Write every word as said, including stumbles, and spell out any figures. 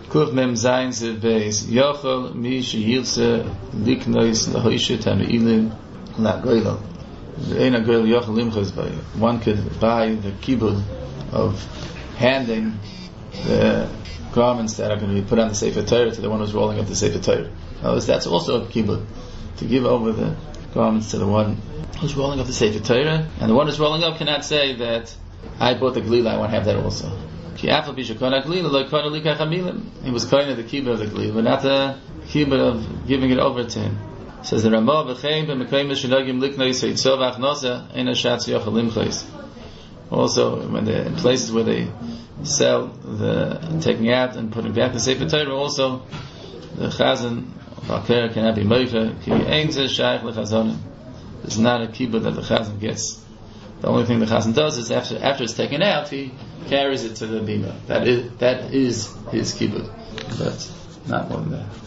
Kuf mem zayin ziv beis yochel mi sheyilse liknois lahoishet hami'ilim lagoylo. Ein agoylo yochel limchos bay. One could buy the kibud of handing the garments that are going to be put on the Sefer Torah to the one who's rolling up the Sefer Torah. Now, that's also a kibud, to give over the garments to the one who's rolling up the Sefer Torah, and the one who's rolling up cannot say that I bought the glila, I want to have that also. He was kind of the kibud of the glila, but not the kibud of giving it over to him. Says the Ramah, also, when they're in places where they sell the taking out and putting back the Sefer Torah, also the Chazan Balker cannot be Meifer. It's not a kibbutz that the Chazan gets. The only thing the Chazan does is after after it's taken out, he carries it to the bima. That is that is his kibbutz, but not more than that.